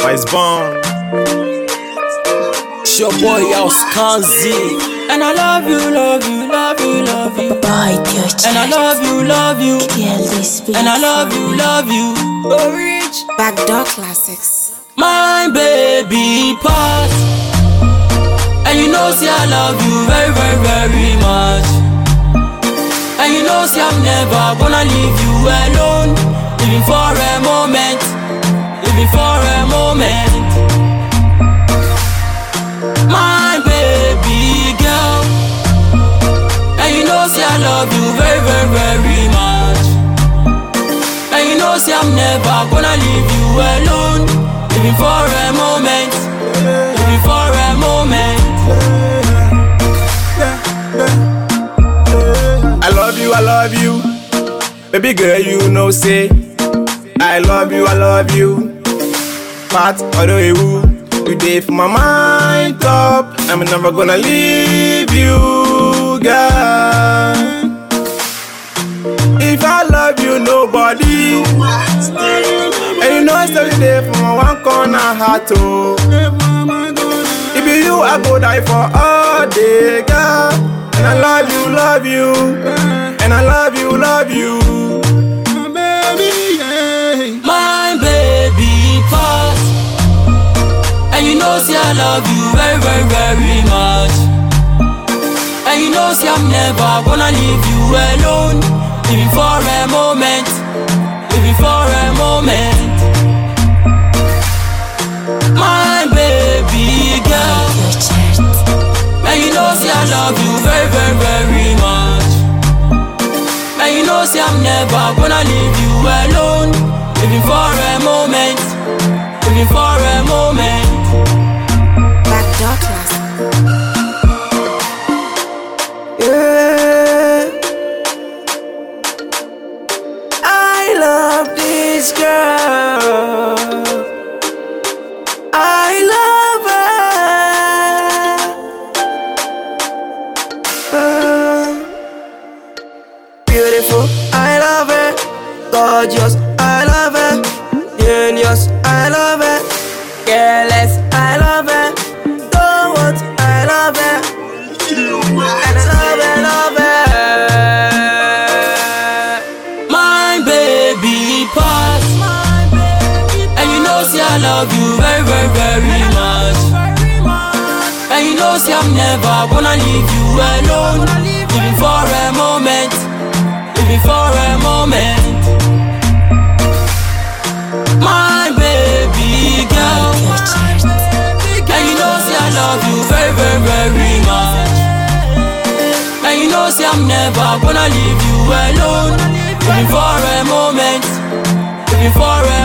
Wise born. It's your boy Auskanzi. And I love you, love you, love you, love you. And I love you, love you. And I love you, love you. Oh, rich. Backdoor Classics. My baby pass. And you know, see, I love you very, very, very much. And you know, see, I'm never gonna leave you alone. Even for a moment. Even for a moment. My baby girl. And you know, see, I love you very, very, very much. And you know, see, I'm never gonna leave you alone. Even for a moment. Even for a moment. I love you. Baby girl, you know, say I love you. But although you day for my mind up, I'm never gonna leave you, girl. If I love you, nobody. And you know I still there for my one corner heart, oh. If be you, I go die for all day, girl. And I love you, and I love you, my baby, yeah. My baby pass. And you know, see, I love you very, very, very much. And you know, see, I'm never gonna leave you alone. Even for a moment. Even for a moment. My baby girl. And you know, see, I love you very, very, very much. And you know, see, I'm never gonna leave you alone. Even for a moment. Even for a moment. Backdoor Classics. Yeah. I love this girl. I love her. Beautiful, I love her. Gorgeous, I love her. Genius, I love her. Careless, I love her. Don't want, I love her. And I love her. My baby pass. And you know, see, I love you very, very, very much. And you know, see, I'm never gonna leave you alone. Even for a moment. Even for a moment. My baby girl. And you know, see, I love you very, very, very much. And you know, see, I'm never gonna leave you alone. Even for a moment. Even for a